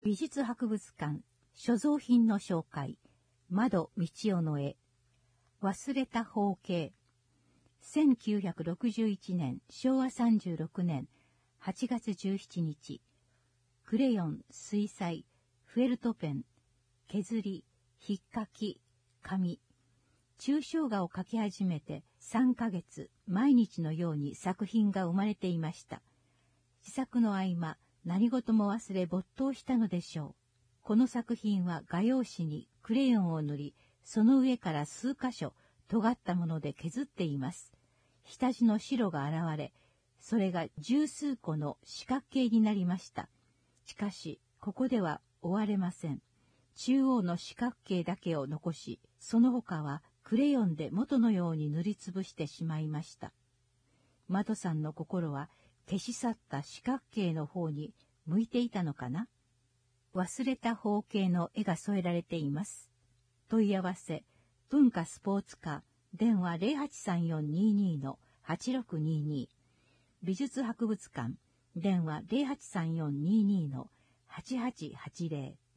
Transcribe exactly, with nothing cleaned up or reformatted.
美術博物館所蔵品の紹介。窓道夫の絵。忘れた風景。せんきゅうひゃくろくじゅういちねんしょうわさんじゅうろくねんはちがつじゅうしちにち。クレヨン、水彩、フェルトペン、削り、ひっかき、紙。抽象画を描き始めてさんかげつ、毎日のように作品が生まれていました。試作の合間、何事も忘れ没頭したのでしょう。この作品は画用紙にクレヨンを塗り、その上から数箇所、尖ったもので削っています。下地の白が現れ、それが十数個の四角形になりました。しかし、ここでは終われません。中央の四角形だけを残し、その他はクレヨンで元のように塗りつぶしてしまいました。窓さんの心は消し去った四角形の方に向いていたのかな。忘れた風景の絵が添えられています。問い合わせ、文化スポーツ課、電話 ゼロはちさんよんにーにー はちろくにーにー。美術博物館、電話 ゼロはちさんよんにーにー はちはちはちゼロ。